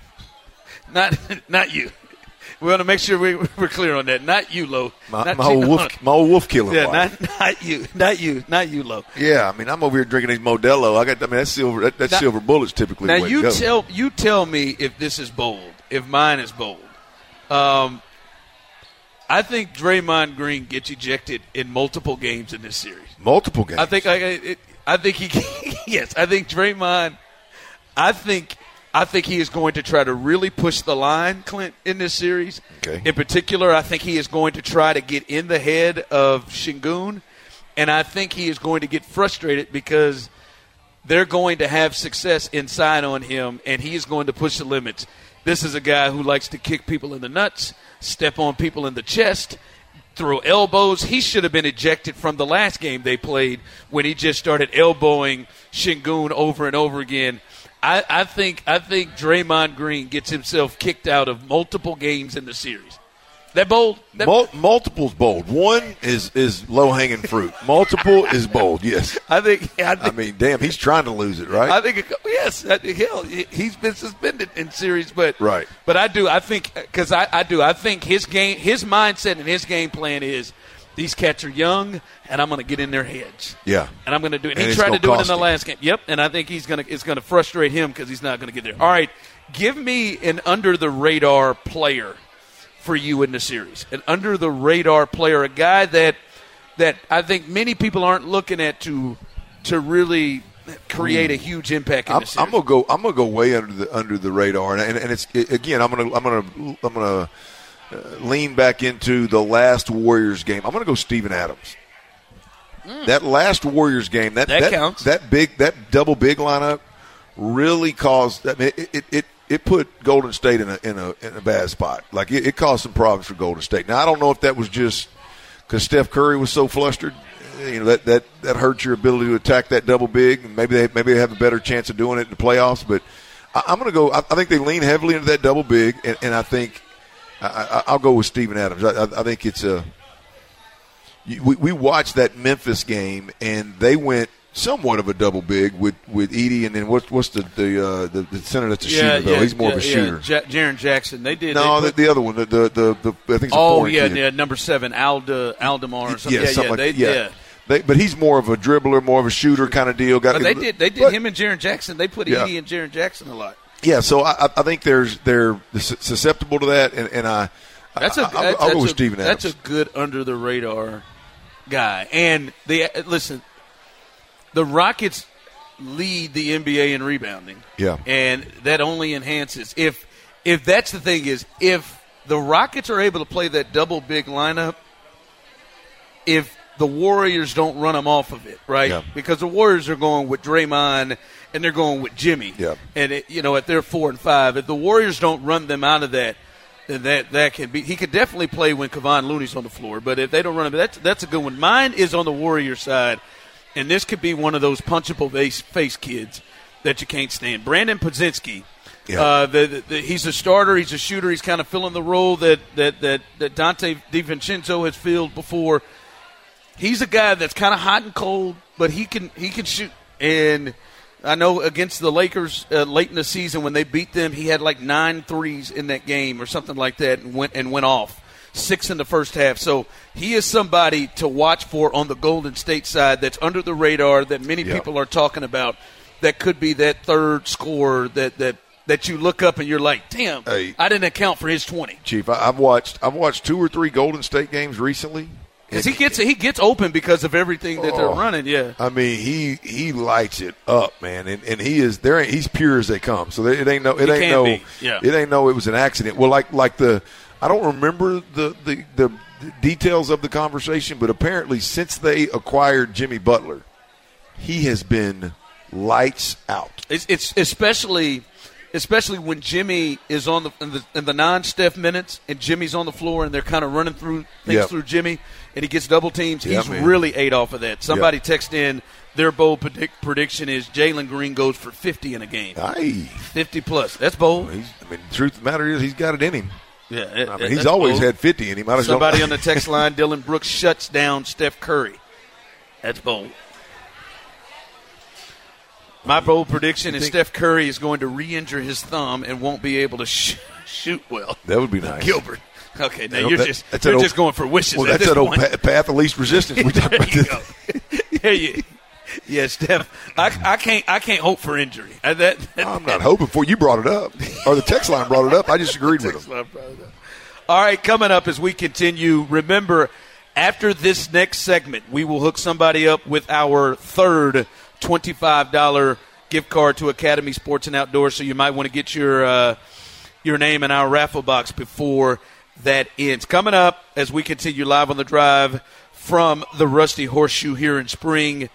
Not not you. We want to make sure we, we're clear on that. Not you, Low. my, Not my old cheating wolf, on- my old wolf killing Yeah, wife. not, not you. Not you. Not you, Low. Yeah, I mean, I'm over here drinking these Modelo. I got. I mean, that's silver. That, that's Now- silver bullets typically. Now the way you to go. tell you tell me if this is bold, if mine is bold. Um, I think Draymond Green gets ejected in multiple games in this series. multiple games. I think I, it, I think he yes, I think Draymond. I think I think he is going to try to really push the line, Clint, in this series. Okay. In particular, I think he is going to try to get in the head of Sengun, and I think he is going to get frustrated because they're going to have success inside on him, and he is going to push the limits. This is a guy who likes to kick people in the nuts, step on people in the chest, throw elbows. He should have been ejected from the last game they played when he just started elbowing Sengun over and over again. I, I think I think Draymond Green gets himself kicked out of multiple games in the series. That bold? That Mul- multiple's bold. One is is low hanging fruit. Multiple is bold. Yes. I think. I, think, I mean, damn, he's trying to lose it, right? I think. It, yes. I think, hell, he's been suspended in series, but Right. But I do. I think because I, I do. I think his game, his mindset, and his game plan is these cats are young, and I'm going to get in their heads. Yeah. And I'm going to do it. And He it's tried to gonna do it in cost the him. last game. Yep. And I think he's going to. It's going to frustrate him because he's not going to get there. All right. Give me an under the radar player for you in the series. An under the radar player, a guy that that I think many people aren't looking at to to really create a huge impact in I'm, the series. I'm gonna go. I'm gonna go way under the under the radar, and and, and it's it, again. I'm gonna I'm gonna I'm gonna uh, lean back into the last Warriors game. I'm gonna go Steven Adams. Mm. That last Warriors game, that That that, counts. that big that double big lineup really caused. I mean, it it. it It put Golden State in a in a in a bad spot. Like it, it caused some problems for Golden State. Now I don't know if that was just because Steph Curry was so flustered. You know that, that, that hurts your ability to attack that double big. And maybe they maybe they have a better chance of doing it in the playoffs. But I, I'm going to go. I, I think they lean heavily into that double big, and, and I think I, I, I'll go with Steven Adams. I, I, I think it's a. We we watched that Memphis game, and they went somewhat of a double big with, with Edie, and then what's what's the the, uh, the the center that's a yeah, shooter though? yeah, He's more yeah, of a shooter. Yeah. Ja- Jaron Jackson. They did. No, they the, put, the other one, the the the, the I think it's a oh foreign yeah, kid. yeah, number seven, Alda Aldemar or something. Yeah, Yeah, something yeah, like they, that. Yeah. yeah. They, but he's more of a dribbler, more of a shooter kind of deal. Got, but they did. They did but, him and Jaren Jackson. They put yeah. Edey and Jaren Jackson a lot. Yeah, so I, I think there's they're susceptible to that, and, and I that's a I, I'll, that's, I'll go that's with a, Steven Adams. That's a good under the radar guy. And the listen, the Rockets lead the N B A in rebounding. Yeah, and that only enhances if if that's the thing is if the Rockets are able to play that double big lineup. If the Warriors don't run them off of it, right? Yeah. Because the Warriors are going with Draymond and they're going with Jimmy. Yeah. And, it, you know, at their four and five, if the Warriors don't run them out of that, then that, that can be – he could definitely play when Kevon Looney's on the floor. But if they don't run him, that's, that's a good one. Mine is on the Warrior side, and this could be one of those punchable face, face kids that you can't stand. Brandon Podzinski. Yeah. Uh, the, the, the, he's a starter. He's a shooter. He's kind of filling the role that, that, that, that Dante DiVincenzo has filled before. He's a guy that's kind of hot and cold, but he can he can shoot. And I know against the Lakers uh, late in the season when they beat them, he had like nine threes in that game or something like that, and went and went off six in the first half. So he is somebody to watch for on the Golden State side that's under the radar that many yep. people are talking about. That could be that third scorer that that. That you look up and you're like, damn, hey, I didn't account for his twenty. Chief, I, I've watched I've watched two or three Golden State games recently. Because he gets he gets open because of everything that oh, they're running. Yeah, I mean he he lights it up, man, and and he is there. He's pure as they come. So it ain't no it he ain't no be. Yeah. it ain't no it was an accident. Well, like like the I don't remember the the the details of the conversation, but apparently since they acquired Jimmy Butler, he has been lights out. It's, it's especially. Especially when Jimmy is on the in the, in the non-Steph minutes and Jimmy's on the floor and they're kind of running through things yep. through Jimmy and he gets double teams. Yep, he's man. really ate off of that. Somebody yep. text in their bold predict, prediction is Jalen Green goes for fifty in a game. Aye. fifty plus. That's bold. Well, he's, I mean, the truth of the matter is he's got it in him. Yeah, it, I mean, he's always bold. had fifty in him. I just Somebody don't... on the text line, Dylan Brooks shuts down Steph Curry. That's bold. My bold prediction is Steph Curry is going to re-injure his thumb and won't be able to sh- shoot well. That would be nice. Gilbert. Okay, now that, you're that, just you're just old, going for wishes. Well, at that's this that old point. path of least resistance we talked about. There you go. Yeah, yeah, yeah, Steph. I, I can't I can't hope for injury. I, that, that, I'm not hoping for. You brought it up, or the text line brought it up. I just agreed with him. All right, coming up as we continue. Remember, after this next segment, we will hook somebody up with our third twenty-five dollars gift card to Academy Sports and Outdoors, so you might want to get your uh, your name in our raffle box before that ends. Coming up as we continue live on the drive from the Rusty Horseshoe here in Spring.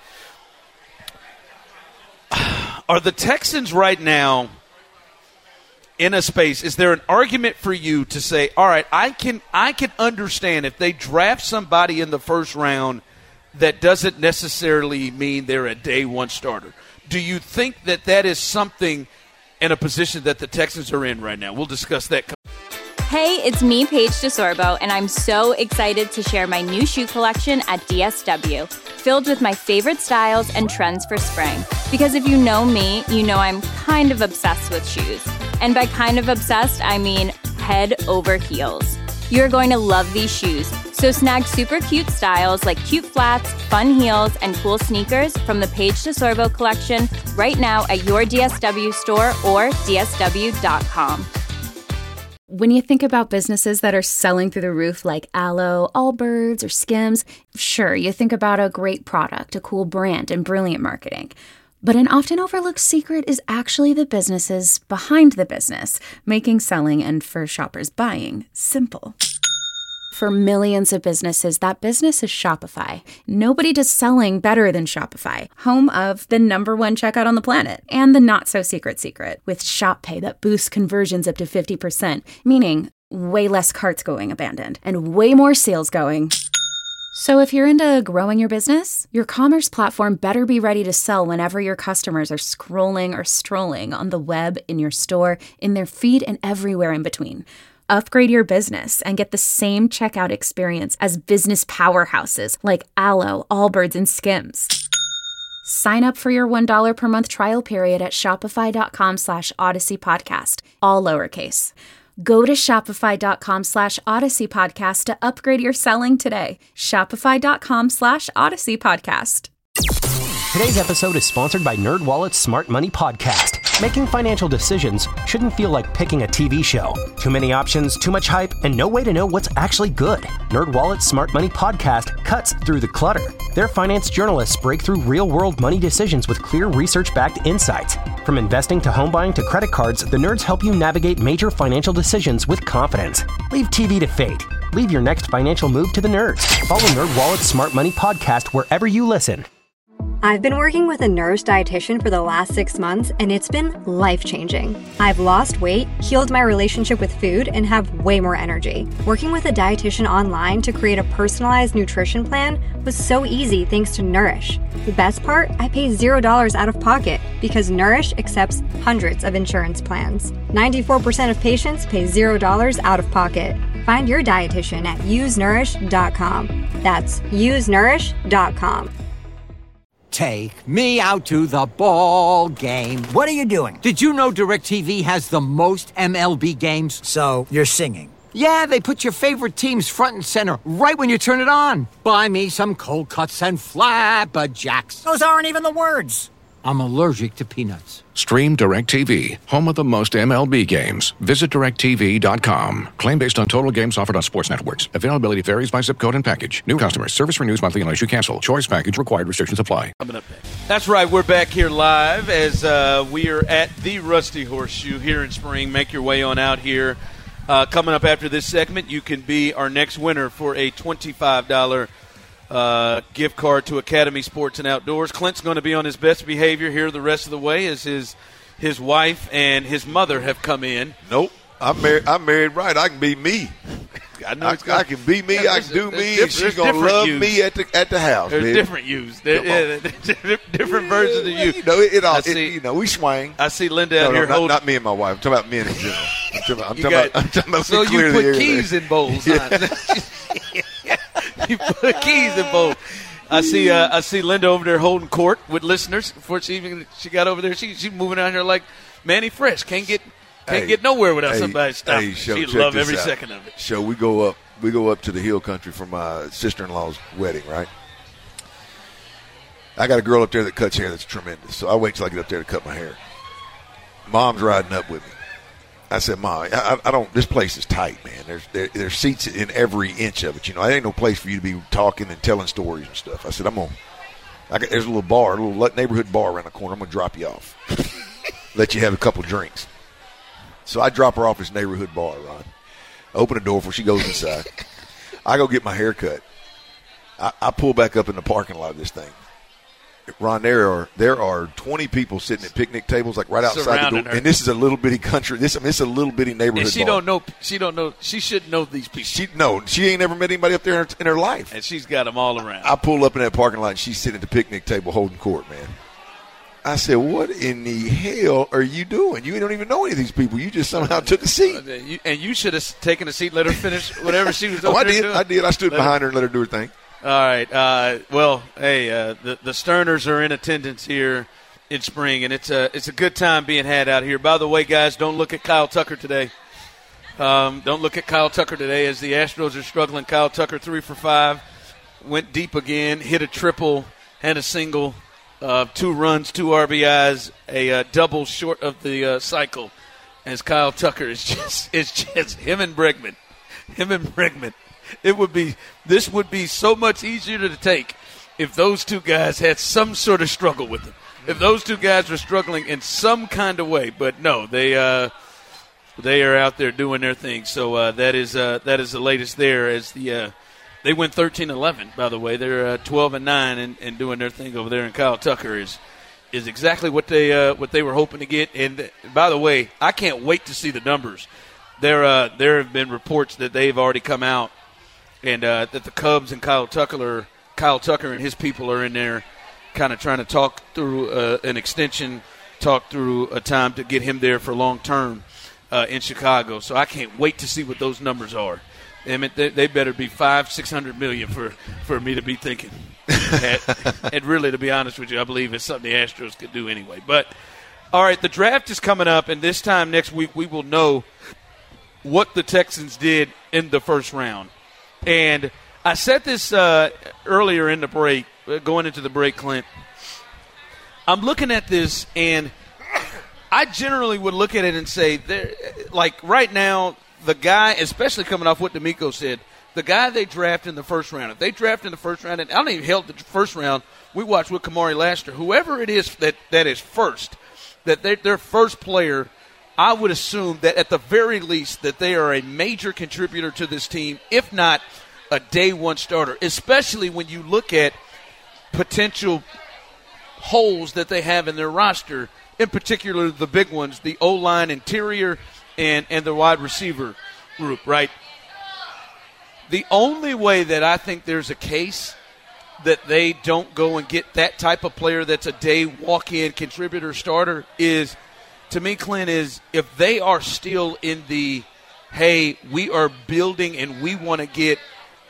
Are the Texans right now in a space, is there an argument for you to say, all right, I can I can understand if they draft somebody in the first round that doesn't necessarily mean they're a day one starter? Do you think that that is something in a position that the Texans are in right now? We'll discuss that. Hey, it's me, Paige DeSorbo, and I'm so excited to share my new shoe collection at D S W, filled with my favorite styles and trends for spring. Because if you know me, you know I'm kind of obsessed with shoes. And by kind of obsessed, I mean head over heels. You're going to love these shoes. So snag super cute styles like cute flats, fun heels, and cool sneakers from the Paige DeSorbo collection right now at your D S W store or D S W dot com. When you think about businesses that are selling through the roof like Aloe, Allbirds, or Skims, sure, you think about a great product, a cool brand, and brilliant marketing. But an often overlooked secret is actually the businesses behind the business, making selling and for shoppers buying simple. For millions of businesses, that business is Shopify. Nobody does selling better than Shopify, home of the number one checkout on the planet and the not-so-secret secret with Shop Pay that boosts conversions up to fifty percent, meaning way less carts going abandoned and way more sales going. So if you're into growing your business, your commerce platform better be ready to sell whenever your customers are scrolling or strolling on the web, in your store, in their feed, and everywhere in between. Upgrade your business and get the same checkout experience as business powerhouses like Aloe, Allbirds, and Skims. Sign up for your one dollar per month trial period at shopify.com slash Odyssey Podcast, all lowercase. Go to shopify.com slash Odyssey Podcast to upgrade your selling today. Shopify.com slash Odyssey Podcast. Today's episode is sponsored by NerdWallet's Smart Money Podcast. Making financial decisions shouldn't feel like picking a T V show. Too many options, too much hype, and no way to know what's actually good. NerdWallet's Smart Money Podcast cuts through the clutter. Their finance journalists break through real-world money decisions with clear research-backed insights. From investing to home buying to credit cards, the nerds help you navigate major financial decisions with confidence. Leave T V to fate. Leave your next financial move to the nerds. Follow NerdWallet's Smart Money Podcast wherever you listen. I've been working with a nurse dietitian for the last six months, and it's been life-changing. I've lost weight, healed my relationship with food, and have way more energy. Working with a dietitian online to create a personalized nutrition plan was so easy thanks to Nourish. The best part? I pay zero dollars out of pocket because Nourish accepts hundreds of insurance plans. ninety-four percent of patients pay zero dollars out of pocket. Find your dietitian at use nourish dot com. That's use nourish dot com. Take me out to the ball game. What are you doing? Did you know DirecTV has the most M L B games? So, you're singing. Yeah, they put your favorite teams front and center right when you turn it on. Buy me some cold cuts and flapjacks. Those aren't even the words. I'm allergic to peanuts. Stream DirecTV, home of the most M L B games. Visit direct t v dot com. Claim based on total games offered on sports networks. Availability varies by zip code and package. New customers. Service renews monthly unless you cancel. Choice package required. Restrictions apply. Coming up next. That's right. We're back here live as uh, we are at the Rusty Horseshoe here in Spring. Make your way on out here. Uh, coming up after this segment, you can be our next winner for a twenty-five dollars Uh, gift card to Academy Sports and Outdoors. Clint's going to be on his best behavior here the rest of the way as his his wife and his mother have come in. Nope. I'm married. I'm married right. I can be me. I know I, it's gonna, I can be me. Yeah, I can do me. And she's going to love use. me at the at the house. There's baby. different use. There, yeah, different versions of you. You know, it, it all. I see, it, you know, we swing. I see Linda out no, no, here not, holding. Not me and my wife. I'm talking about men in general. I'm talking about. I'm talking got, about, I'm talking about so you clear put the keys there. in bowls. Yeah. Huh? You put keys in bowls. I see. Uh, I see Linda over there holding court with listeners. Before she even she got over there, she she's moving out here like Manny Fresh. Can't get can't Hey, get nowhere without hey, somebody stopping. Hey, show, she check love this every out. second of it. So we go up. We go up to the hill country for my sister-in-law's wedding, right? I got a girl up there that cuts hair that's tremendous. So I wait till I get up there to cut my hair. Mom's riding up with me. I said, Mom, I, I don't. This place is tight, man. There's there, there's seats in every inch of it. You know, it ain't no place for you to be talking and telling stories and stuff. I said, I'm gonna. I got, there's a little bar, a little neighborhood bar around the corner. I'm gonna drop you off, let you have a couple drinks. So I drop her off this neighborhood bar, Ron. Open the door before she goes inside. I go get my hair cut. I, I pull back up in the parking lot of this thing. Ron, there are there are twenty people sitting at picnic tables, like right outside Surrounding the door. her. And this is a little bitty country. This I mean, it's a little bitty neighborhood. And she bar. don't know. She don't know. She shouldn't know these people. She no. She ain't never met anybody up there in her, in her life. And she's got them all around. I pull up in that parking lot, and she's sitting at the picnic table holding court, man. I said, what in the hell are you doing? You don't even know any of these people. You just somehow took a seat. And you should have taken a seat, let her finish whatever she was Oh, over I there did. doing. I did. I stood Let behind her and let her do her thing. All right. Uh, well, hey, uh, the the Sterners are in attendance here in Spring, and it's a it's a good time being had out here. By the way, guys, don't look at Kyle Tucker today. Um, don't look at Kyle Tucker today as the Astros are struggling. Kyle Tucker three for five, went deep again, hit a triple and a single, uh, two runs, two R B Is, a uh, double short of the uh, cycle. As Kyle Tucker is just it's just him and Bregman, him and Bregman. It would be this would be so much easier to take if those two guys had some sort of struggle with them. If those two guys were struggling in some kind of way, but no, they uh, they are out there doing their thing. So uh, that is uh, that is the latest there. As the uh, they went thirteen eleven, by the way, they're uh, twelve and nine and, and doing their thing over there. And Kyle Tucker is is exactly what they uh, what they were hoping to get. And by the way, I can't wait to see the numbers. There uh, there have been reports that they've already come out. And uh, that the Cubs and Kyle Tucker, Kyle Tucker and his people are in there kind of trying to talk through uh, an extension, talk through a time to get him there for long term uh, in Chicago. So I can't wait to see what those numbers are. I mean, they, they better be five, six hundred million for, for me to be thinking. and, and really, to be honest with you, I believe it's something the Astros could do anyway. But all right, the draft is coming up, and this time next week we will know what the Texans did in the first round. And I said this uh, earlier in the break, going into the break, Clint. I'm looking at this, and I generally would look at it and say, like right now, the guy, especially coming off what D'Amico said, the guy they draft in the first round, if they draft in the first round, and I don't even held the first round, we watched with Kamari Laster, whoever it is that, that is first, that their first player, I would assume that at the very least that they are a major contributor to this team, if not a day one starter, especially when you look at potential holes that they have in their roster, in particular the big ones, the O-line interior and, and the wide receiver group, right? The only way that I think there's a case that they don't go and get that type of player that's a day walk-in contributor starter is, to me, Clint, is if they are still in the, hey, we are building and we want to get,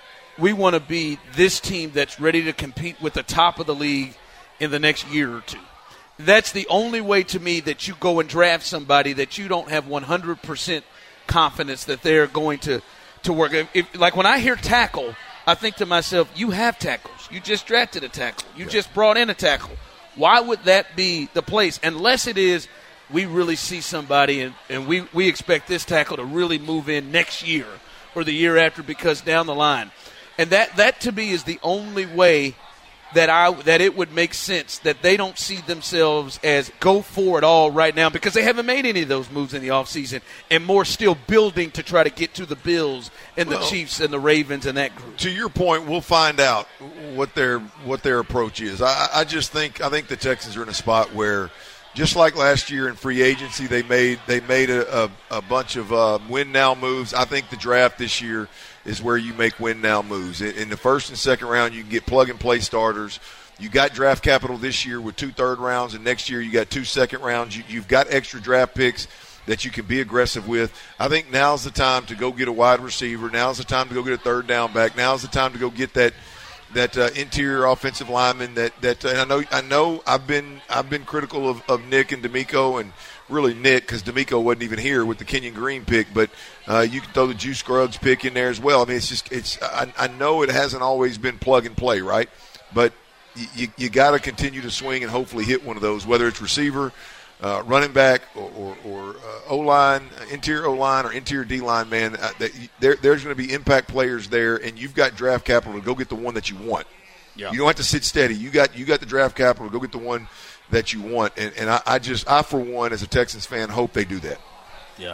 we want to be this team that's ready to compete with the top of the league in the next year or two. That's the only way to me that you go and draft somebody that you don't have one hundred percent confidence that they're going to, to work. If, if, like when I hear tackle, I think to myself, you have tackles. You just drafted a tackle. You just brought in a tackle. Why would that be the place? Unless it is we really see somebody and, and we, we expect this tackle to really move in next year or the year after because down the line. And that, that to me is the only way that I that it would make sense that they don't see themselves as go for it all right now because they haven't made any of those moves in the offseason and more still building to try to get to the Bills and well, the Chiefs and the Ravens and that group. To your point, we'll find out what their what their approach is. I, I just think I think the Texans are in a spot where just like last year in free agency, they made they made a, a, a bunch of uh, win now moves. I think the draft this year is where you make win now moves. In, in the first and second round, you can get plug and play starters. You got draft capital this year with two third rounds, and next year you got two second rounds. You, you've got extra draft picks that you can be aggressive with. I think now's the time to go get a wide receiver. Now's the time to go get a third down back. Now's the time to go get that that uh, interior offensive lineman. That that and I know I know I've been I've been critical of, of Nick and D'Amico and. Really Nick, because D'Amico wasn't even here with the Kenyon Green pick, but uh, you can throw the Juice Scruggs pick in there as well. I mean, it's just it's. I, I know it hasn't always been plug and play, right? But you you, you got to continue to swing and hopefully hit one of those, whether it's receiver, uh, running back, or or, or uh, O line, interior O line, or interior D line. Man, uh, that, there there's going to be impact players there, and you've got draft capital to go get the one that you want. Yeah. You don't have to sit steady. You got you got the draft capital to go get the one that you want, and, and I, I just, I for one, as a Texans fan, hope they do that. Yeah,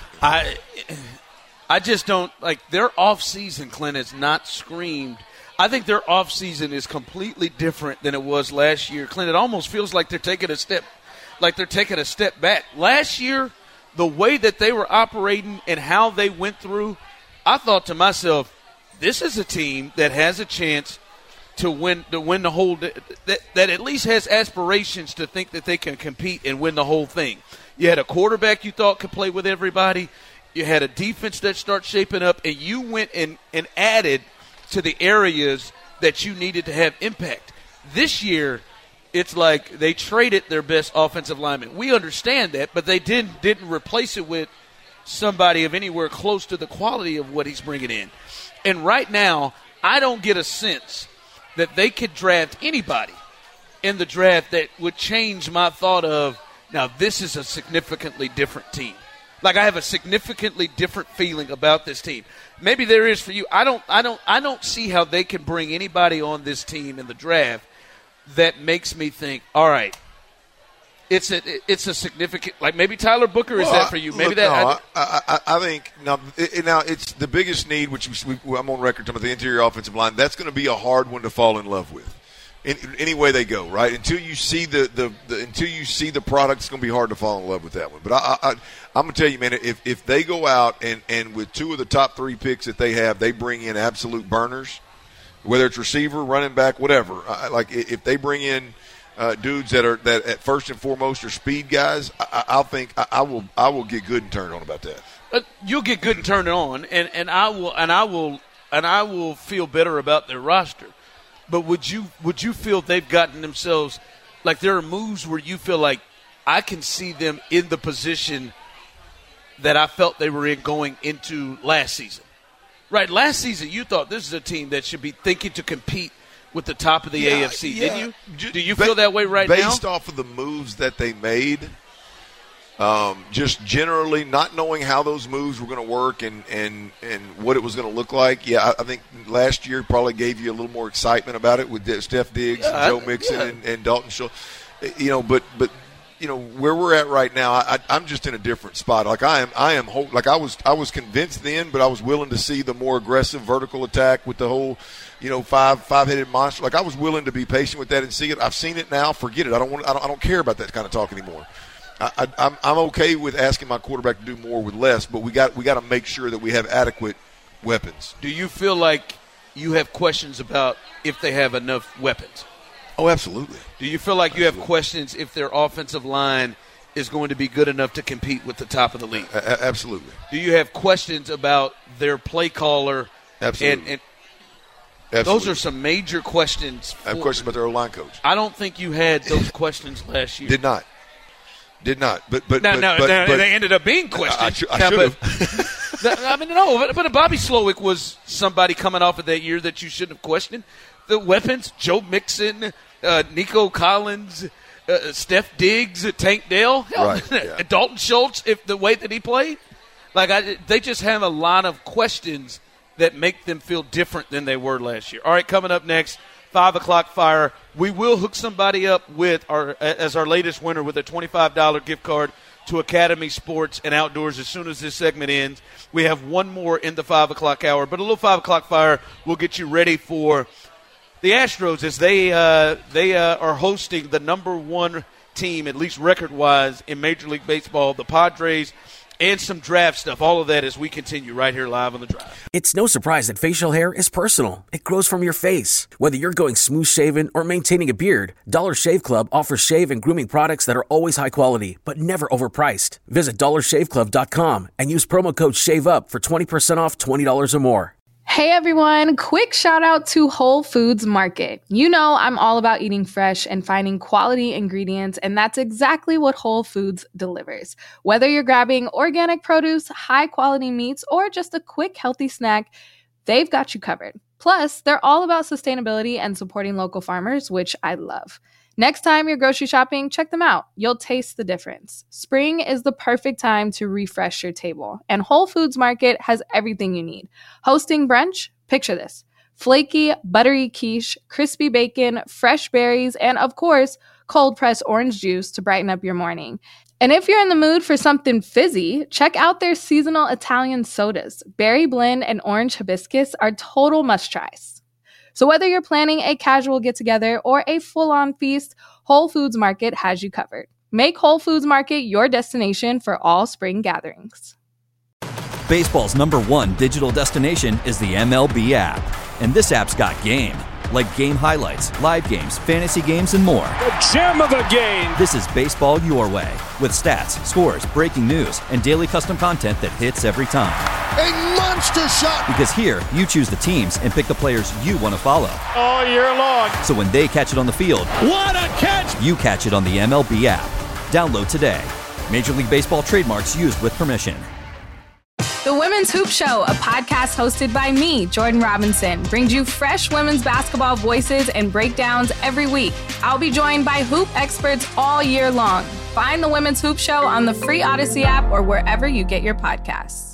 I, I just don't like their off season. Clint has not screamed. I think their off season is completely different than it was last year. Clint, it almost feels like they're taking a step, like they're taking a step back. Last year, the way that they were operating and how they went through, I thought to myself, this is a team that has a chance to win to win the whole that, that at least has aspirations to think that they can compete and win the whole thing. You had a quarterback you thought could play with everybody. You had a defense that starts shaping up, and you went and, and added to the areas that you needed to have impact. This year, it's like they traded their best offensive lineman. We understand that, but they didn't didn't replace it with somebody of anywhere close to the quality of what he's bringing in. And right now, I don't get a sense that they could draft anybody in the draft that would change my thought of, now this is a significantly different team. Like I have a significantly different feeling about this team. Maybe there is for you. I don't I don't I don't see how they can bring anybody on this team in the draft that makes me think, all right, it's a it's a significant, like maybe Tyler Booker is well, that for you? Maybe look, that no, I, I, I think now it, now it's the biggest need, which we, I'm on record talking about the interior offensive line. That's going to be a hard one to fall in love with, in, in any way they go. Right until you see the, the, the until you see the product, it's going to be hard to fall in love with that one. But I, I, I I'm going to tell you, man, if if they go out and and with two of the top three picks that they have, they bring in absolute burners, whether it's receiver, running back, whatever. I, like if they bring in. Uh, dudes that are that at first and foremost are speed guys. I, I'll think I, I will I will get good and turned on about that. Uh, you'll get good and turned on, and, and I will and I will and I will feel better about their roster. But would you would you feel they've gotten themselves like there are moves where you feel like I can see them in the position that I felt they were in going into last season. Right, last season you thought this is a team that should be thinking to compete with the top of the yeah, A F C, yeah. didn't you? Do you feel that way right based now? Based off of the moves that they made, um, just generally not knowing how those moves were going to work and, and, and what it was going to look like, yeah, I, I think last year probably gave you a little more excitement about it with Steph Diggs yeah, and Joe I, Mixon yeah. and, and Dalton Schultz. You know, but but you know where we're at right now, I, I'm just in a different spot. Like I am, I am like I was, I was convinced then, but I was willing to see the more aggressive vertical attack with the whole, you know, five five headed monster. Like I was willing to be patient with that and see it. I've seen it now. Forget it. I don't want. I don't, I don't care about that kind of talk anymore. I, I, I'm I'm okay with asking my quarterback to do more with less, but we got we got to make sure that we have adequate weapons. Do you feel like you have questions about if they have enough weapons? Oh, absolutely. Do you feel like you absolutely. have questions if their offensive line is going to be good enough to compete with the top of the league? A- absolutely. Do you have questions about their play caller? Absolutely. And, and absolutely. Those are some major questions. I have questions about their O-line coach. I don't think you had those questions last year. Did not. Did not. But but now, but, now, but, now but they ended up being questions. I, I, I should have. I mean, no, but, but Bobby Slowick was somebody coming off of that year that you shouldn't have questioned. The weapons, Joe Mixon, uh, Nico Collins, uh, Steph Diggs, Tank Dell, hell, right, yeah. Dalton Schultz, if the way that he played. Like I, they just have a lot of questions that make them feel different than they were last year. All right, coming up next, five o'clock fire. We will hook somebody up with our as our latest winner with a twenty-five dollars gift card to Academy Sports and Outdoors as soon as this segment ends. We have one more in the five o'clock hour, but a little five o'clock fire will get you ready for the Astros as they uh, they uh, are hosting the number one team, at least record-wise, in Major League Baseball, the Padres, and some draft stuff. All of that as we continue right here live on The Drive. It's no surprise that facial hair is personal. It grows from your face. Whether you're going smooth-shaven or maintaining a beard, Dollar Shave Club offers shave and grooming products that are always high quality, but never overpriced. Visit dollar shave club dot com and use promo code SHAVEUP for twenty percent off twenty dollars or more. Hey everyone, quick shout out to Whole Foods Market. You know I'm all about eating fresh and finding quality ingredients, and that's exactly what Whole Foods delivers. Whether you're grabbing organic produce, high quality meats, or just a quick healthy snack, they've got you covered. Plus, they're all about sustainability and supporting local farmers, which I love. Next time you're grocery shopping, check them out. You'll taste the difference. Spring is the perfect time to refresh your table, and Whole Foods Market has everything you need. Hosting brunch? Picture this. Flaky, buttery quiche, crispy bacon, fresh berries, and of course, cold-pressed orange juice to brighten up your morning. And if you're in the mood for something fizzy, check out their seasonal Italian sodas. Berry blend and orange hibiscus are total must-tries. So whether you're planning a casual get-together or a full-on feast, Whole Foods Market has you covered. Make Whole Foods Market your destination for all spring gatherings. Baseball's number one digital destination is the M L B app. And this app's got game. Like game highlights, live games, fantasy games, and more. The gem of the game! This is baseball your way. With stats, scores, breaking news, and daily custom content that hits every time. A monster shot! Because here, you choose the teams and pick the players you want to follow. All year long. So when they catch it on the field, what a catch! You catch it on the M L B app. Download today. Major League Baseball trademarks used with permission. The Women's Hoop Show, a podcast hosted by me, Jordan Robinson, brings you fresh women's basketball voices and breakdowns every week. I'll be joined by hoop experts all year long. Find The Women's Hoop Show on the free Odyssey app or wherever you get your podcasts.